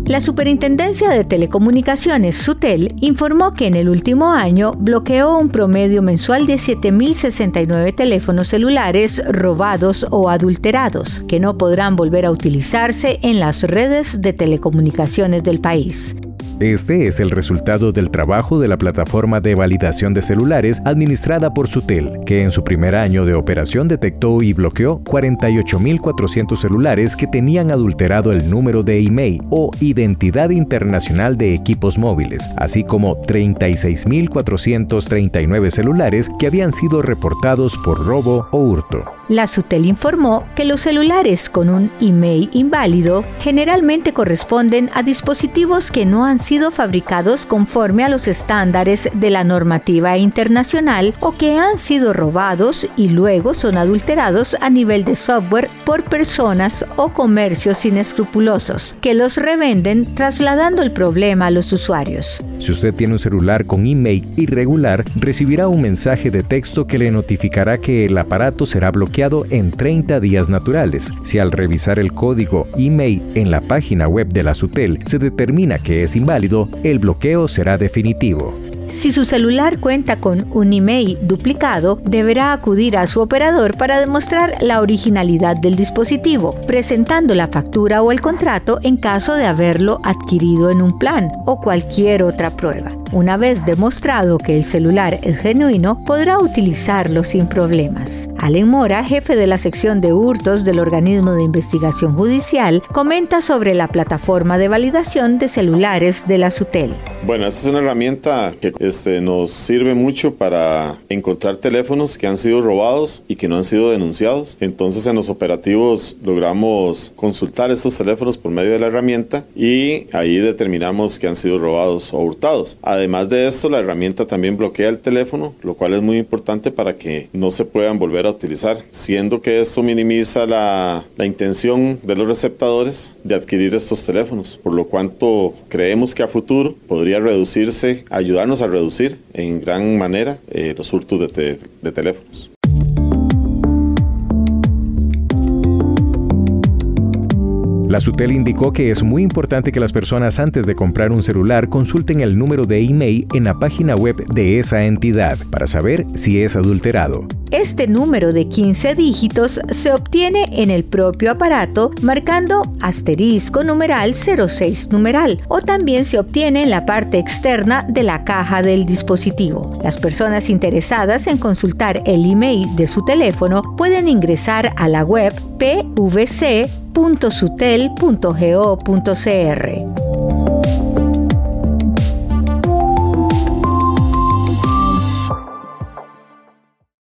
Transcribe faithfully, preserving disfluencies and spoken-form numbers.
La Superintendencia de Telecomunicaciones, SUTEL, informó que en el último año bloqueó un promedio mensual de siete mil sesenta y nueve teléfonos celulares robados o adulterados, que no podrán volver a utilizarse en las redes de telecomunicaciones del país. Este es el resultado del trabajo de la plataforma de validación de celulares administrada por SUTEL, que en su primer año de operación detectó y bloqueó cuarenta y ocho mil cuatrocientos celulares que tenían adulterado el número de I M E I o Identidad Internacional de Equipos Móviles, así como treinta y seis mil cuatrocientos treinta y nueve celulares que habían sido reportados por robo o hurto. La SUTEL informó que los celulares con un I M E I inválido generalmente corresponden a dispositivos que no han sido fabricados conforme a los estándares de la normativa internacional o que han sido robados y luego son adulterados a nivel de software por personas o comercios inescrupulosos que los revenden trasladando el problema a los usuarios. Si usted tiene un celular con I M E I irregular, recibirá un mensaje de texto que le notificará que el aparato será bloqueado en treinta días naturales. Si al revisar el código I M E I en la página web de la SUTEL se determina que es inválido, el bloqueo será definitivo. Si su celular cuenta con un I M E I duplicado, deberá acudir a su operador para demostrar la originalidad del dispositivo, presentando la factura o el contrato en caso de haberlo adquirido en un plan o cualquier otra prueba. Una vez demostrado que el celular es genuino, podrá utilizarlo sin problemas. Allen Mora, jefe de la sección de hurtos del organismo de investigación judicial, comenta sobre la plataforma de validación de celulares de la SUTEL. Bueno, esta es una herramienta que este, nos sirve mucho para encontrar teléfonos que han sido robados y que no han sido denunciados. Entonces, en los operativos logramos consultar estos teléfonos por medio de la herramienta y ahí determinamos que han sido robados o hurtados. Además de esto, la herramienta también bloquea el teléfono, lo cual es muy importante para que no se puedan volver a utilizar, siendo que esto minimiza la, la intención de los receptadores de adquirir estos teléfonos, por lo cuanto creemos que a futuro podría reducirse, ayudarnos a reducir en gran manera eh, los hurtos de, te, de teléfonos. La SUTEL indicó que es muy importante que las personas antes de comprar un celular consulten el número de I M E I en la página web de esa entidad para saber si es adulterado. Este número de quince dígitos se obtiene en el propio aparato marcando asterisco numeral cero seis numeral o también se obtiene en la parte externa de la caja del dispositivo. Las personas interesadas en consultar el I M E I de su teléfono pueden ingresar a la web p v c punto sutel punto go punto c r.